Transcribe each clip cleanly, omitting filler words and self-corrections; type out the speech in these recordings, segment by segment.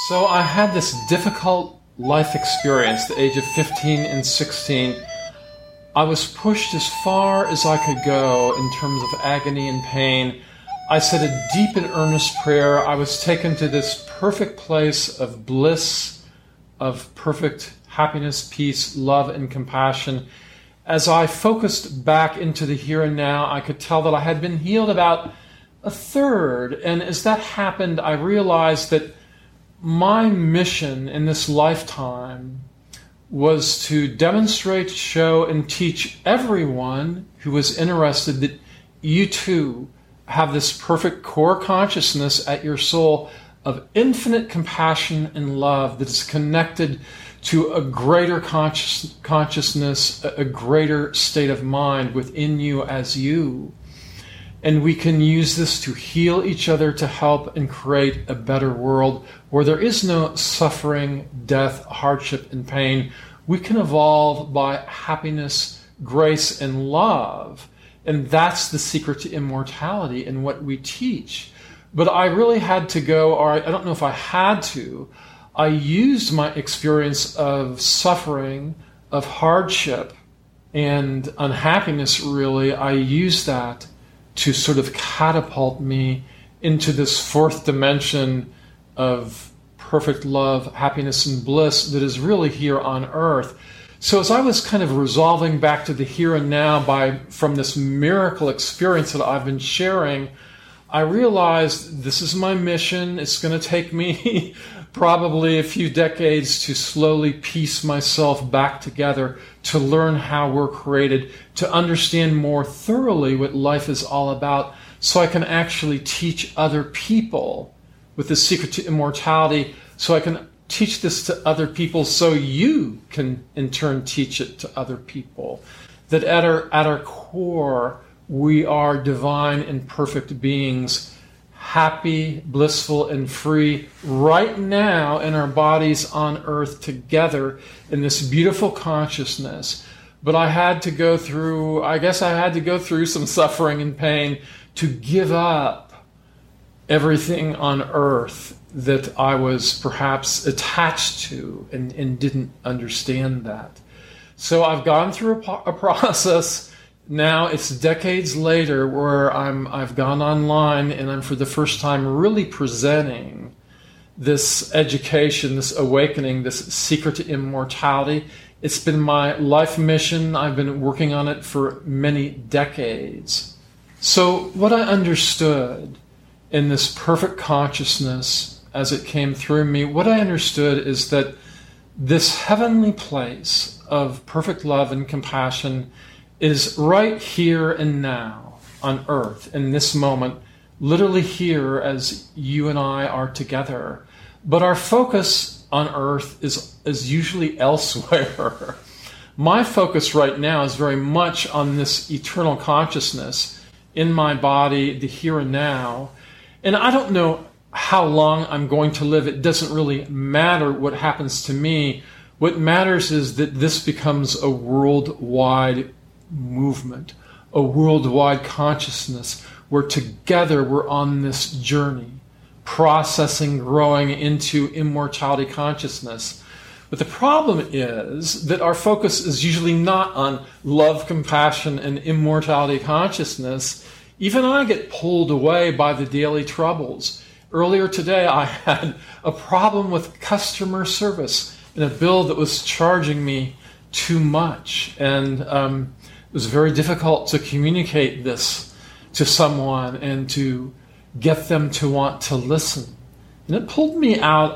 So I had this difficult life experience, the age of 15 and 16. I was pushed as far as I could go in terms of agony and pain. I said a deep and earnest prayer. I was taken to this perfect place of bliss, of perfect happiness, peace, love, and compassion. As I focused back into the here and now, I could tell that I had been healed about a third. And as that happened, I realized that my mission in this lifetime was to demonstrate, show, and teach everyone who was interested that you too have this perfect core consciousness at your soul of infinite compassion and love that is connected to a greater consciousness, a greater state of mind within you as you. And we can use this to heal each other, to help and create a better world where there is no suffering, death, hardship, and pain. We can evolve by happiness, grace, and love. And that's the secret to immortality and what we teach. But I really had to go, or I don't know if I had to, I used my experience of suffering, of hardship, and unhappiness, really. I used that to sort of catapult me into this fourth dimension of perfect love, happiness, and bliss that is really here on earth. So as I was kind of resolving back to the here and now from this miracle experience that I've been sharing, I realized this is my mission. It's going to take me probably a few decades to slowly piece myself back together, to learn how we're created, to understand more thoroughly what life is all about, so I can actually teach other people with the secret to immortality, so I can teach this to other people so you can in turn teach it to other people. That at our core, we are divine and perfect beings, happy, blissful, and free right now in our bodies on earth together in this beautiful consciousness. But I had to go through some suffering and pain to give up everything on earth that I was perhaps attached to and didn't understand that. So I've gone through a process. Now it's decades later where I've gone online and I'm for the first time really presenting this education, this awakening, this secret to immortality. It's been my life mission. I've been working on it for many decades. So what I understood in this perfect consciousness as it came through me, what I understood is that this heavenly place of perfect love and compassion is right here and now on earth in this moment, literally here as you and I are together. But our focus on earth is usually elsewhere. My focus right now is very much on this eternal consciousness in my body, the here and now. And I don't know how long I'm going to live. It doesn't really matter what happens to me. What matters is that this becomes a worldwide movement, a worldwide consciousness where together we're on this journey, processing, growing into immortality consciousness. But the problem is that our focus is usually not on love, compassion, and immortality consciousness. Even I get pulled away by the daily troubles. Earlier today, I had a problem with customer service in a bill that was charging me too much. And it was very difficult to communicate this to someone and to get them to want to listen. And it pulled me out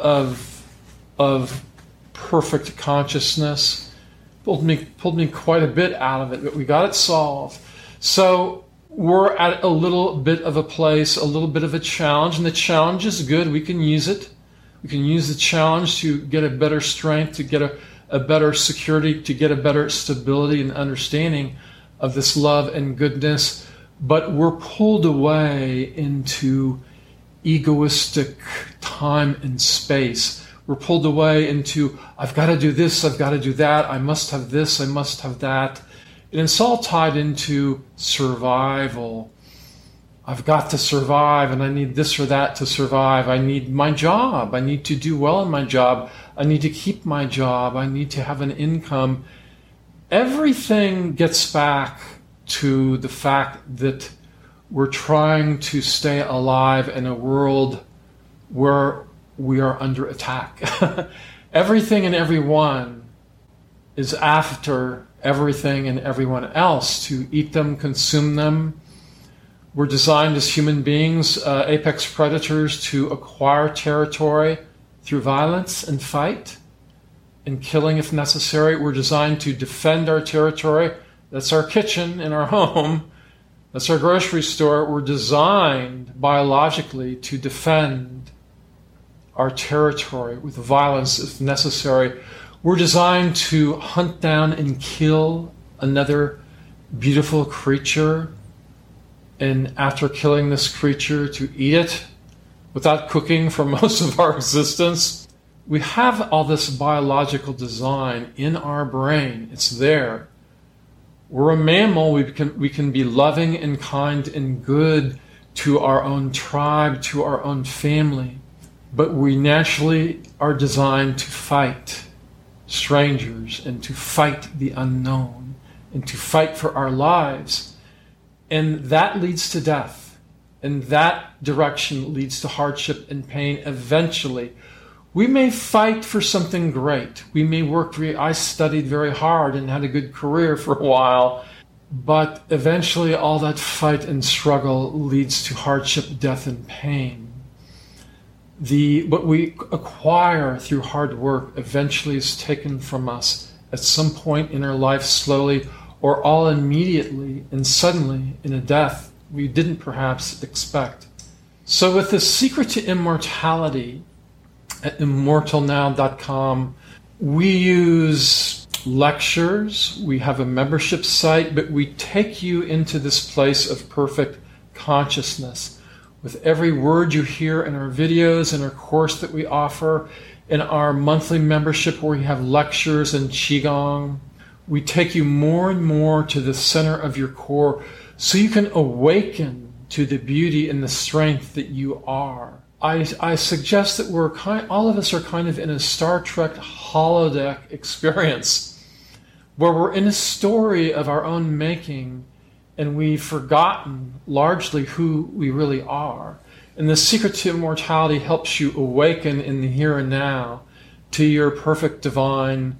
of perfect consciousness, pulled me quite a bit out of it, but we got it solved. So we're at a little bit of a place, a little bit of a challenge, and the challenge is good. We can use it. We can use the challenge to get a better strength, to get a better security, to get a better stability and understanding of this love and goodness. But we're pulled away into egoistic time and space. We're pulled away into, I've got to do this, I've got to do that, I must have this, I must have that. And it's all tied into survival. I've got to survive, and I need this or that to survive. I need my job. I need to do well in my job. I need to keep my job. I need to have an income. Everything gets back to the fact that we're trying to stay alive in a world where we are under attack. Everything and everyone is after everything and everyone else to eat them, consume them. We're designed as human beings, apex predators, to acquire territory through violence and fight and killing if necessary. We're designed to defend our territory. That's our kitchen in our home. That's our grocery store. We're designed biologically to defend our territory with violence if necessary. We're designed to hunt down and kill another beautiful creature, and after killing this creature, to eat it without cooking for most of our existence. We have all this biological design in our brain. It's there. We're a mammal. We can be loving and kind and good to our own tribe, to our own family. But we naturally are designed to fight strangers and to fight the unknown and to fight for our lives. And that leads to death. And that direction leads to hardship and pain eventually. We may fight for something great. We may work. I studied very hard and had a good career for a while. But eventually all that fight and struggle leads to hardship, death, and pain. What we acquire through hard work eventually is taken from us at some point in our life, slowly or all immediately and suddenly, in a death we didn't perhaps expect. So with The Secret to Immortality at immortalnow.com, we use lectures, we have a membership site, but we take you into this place of perfect consciousness. With every word you hear in our videos, in our course that we offer, in our monthly membership where we have lectures and Qigong, we take you more and more to the center of your core so you can awaken to the beauty and the strength that you are. I suggest that all of us are kind of in a Star Trek holodeck experience where we're in a story of our own making and we've forgotten largely who we really are. And The Secret to Immortality helps you awaken in the here and now to your perfect, divine,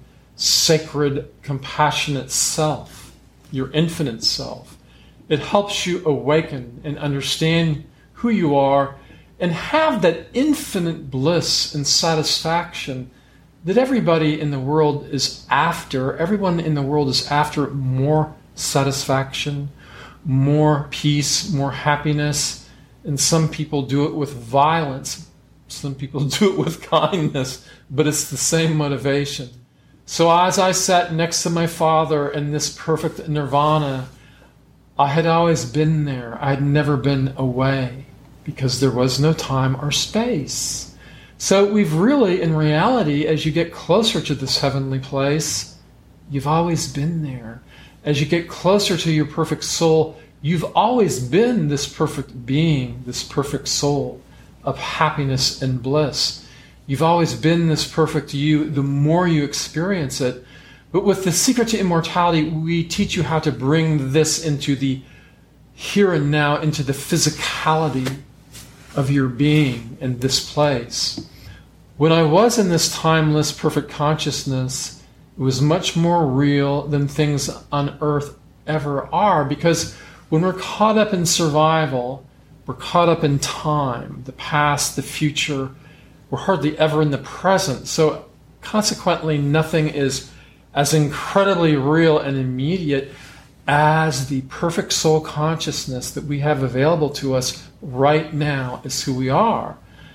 sacred, compassionate self, your infinite self. It helps you awaken and understand who you are and have that infinite bliss and satisfaction that everybody in the world is after. Everyone in the world is after more satisfaction, more peace, more happiness. And some people do it with violence. Some people do it with kindness, but it's the same motivation. So as I sat next to my father in this perfect nirvana, I had always been there. I had never been away because there was no time or space. So we've really, in reality, as you get closer to this heavenly place, you've always been there. As you get closer to your perfect soul, you've always been this perfect being, this perfect soul of happiness and bliss. You've always been this perfect you, the more you experience it. But with The Secret to Immortality, we teach you how to bring this into the here and now, into the physicality of your being in this place. When I was in this timeless, perfect consciousness, it was much more real than things on earth ever are, because when we're caught up in survival, we're caught up in time, the past, the future. We're hardly ever in the present. So consequently, nothing is as incredibly real and immediate as the perfect soul consciousness that we have available to us right now is who we are.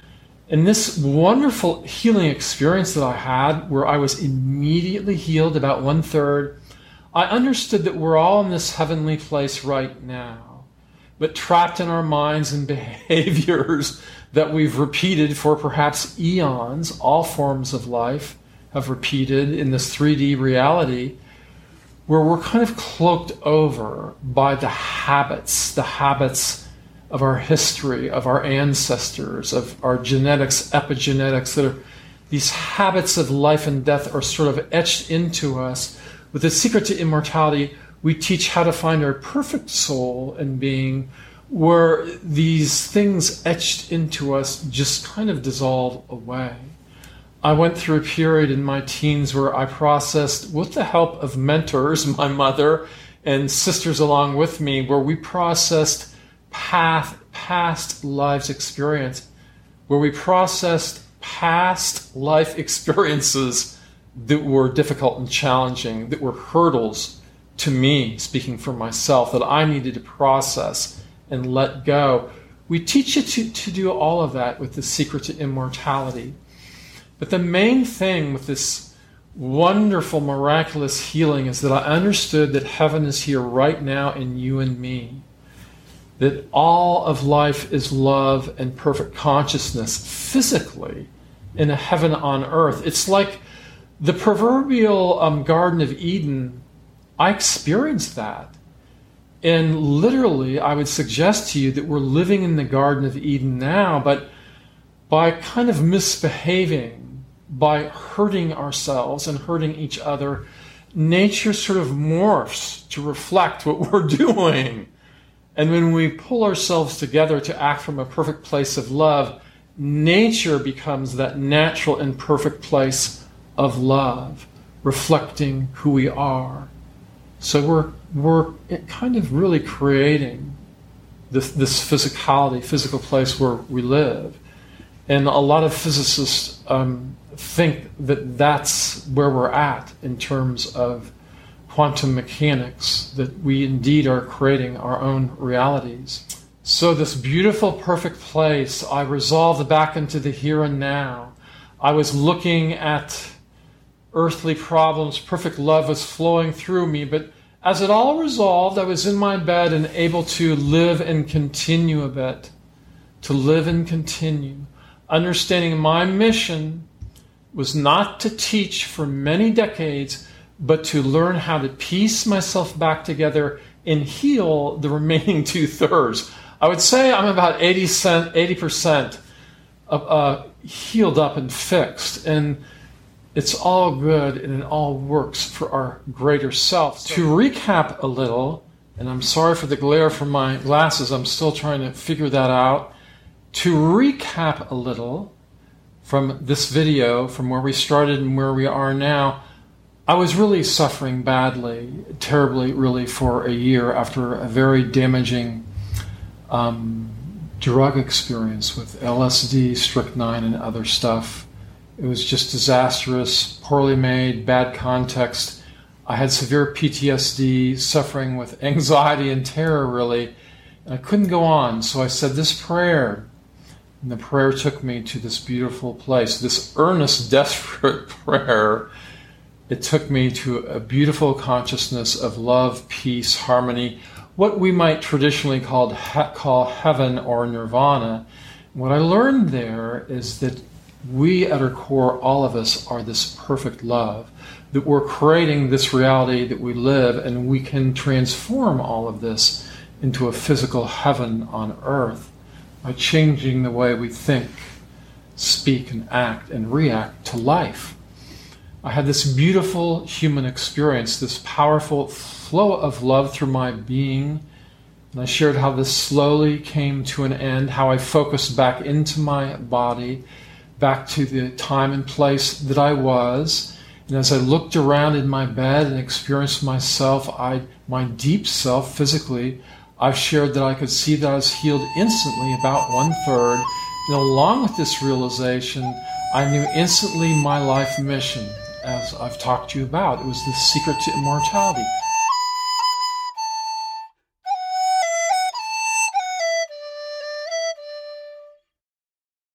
And this wonderful healing experience that I had, where I was immediately healed about 1/3, I understood that we're all in this heavenly place right now, but trapped in our minds and behaviors that we've repeated for perhaps eons. All forms of life have repeated in this 3D reality, where we're kind of cloaked over by the habits of our history, of our ancestors, of our genetics, epigenetics, that are these habits of life and death are sort of etched into us. With The Secret to Immortality, we teach how to find our perfect soul and being, where these things etched into us just kind of dissolve away. I went through a period in my teens where I processed, with the help of mentors, my mother and sisters along with me, where we processed past life's experience, where we processed past life experiences that were difficult and challenging, that were hurdles to me, speaking for myself, that I needed to process and let go. We teach you to do all of that with The Secret to Immortality. But the main thing with this wonderful, miraculous healing is that I understood that heaven is here right now in you and me. That all of life is love and perfect consciousness physically in a heaven on earth. It's like the proverbial Garden of Eden. I experienced that. And literally, I would suggest to you that we're living in the Garden of Eden now, but by kind of misbehaving, by hurting ourselves and hurting each other, nature sort of morphs to reflect what we're doing. And when we pull ourselves together to act from a perfect place of love, nature becomes that natural and perfect place of love, reflecting who we are. So we're kind of really creating this physicality, physical place where we live. And a lot of physicists think that that's where we're at in terms of quantum mechanics, that we indeed are creating our own realities. So this beautiful, perfect place, I resolved back into the here and now. I was looking at earthly problems, perfect love was flowing through me, but as it all resolved, I was in my bed and able to live and continue a bit, to live and continue, understanding my mission was not to teach for many decades, but to learn how to piece myself back together and heal the remaining 2/3. I would say I'm about 80% healed up and fixed, and it's all good and it all works for our greater self. To recap a little, and I'm sorry for the glare from my glasses, I'm still trying to figure that out. To recap a little from this video, from where we started and where we are now, I was really suffering badly, terribly, really, for a year after a very damaging drug experience with LSD, strychnine, and other stuff. It was just disastrous, poorly made, bad context. I had severe PTSD, suffering with anxiety and terror, really. And I couldn't go on, so I said this prayer. And the prayer took me to this beautiful place, this earnest, desperate prayer. It took me to a beautiful consciousness of love, peace, harmony, what we might traditionally call heaven or nirvana. What I learned there is that we, at our core, all of us, are this perfect love, that we're creating this reality that we live, and we can transform all of this into a physical heaven on earth by changing the way we think, speak, and act and react to life. I had this beautiful human experience, this powerful flow of love through my being, and I shared how this slowly came to an end, how I focused back into my body, back to the time and place that I was. And as I looked around in my bed and experienced myself, my deep self physically, I've shared that I could see that I was healed instantly, about 1/3. And along with this realization, I knew instantly my life mission, as I've talked to you about. It was the secret to immortality.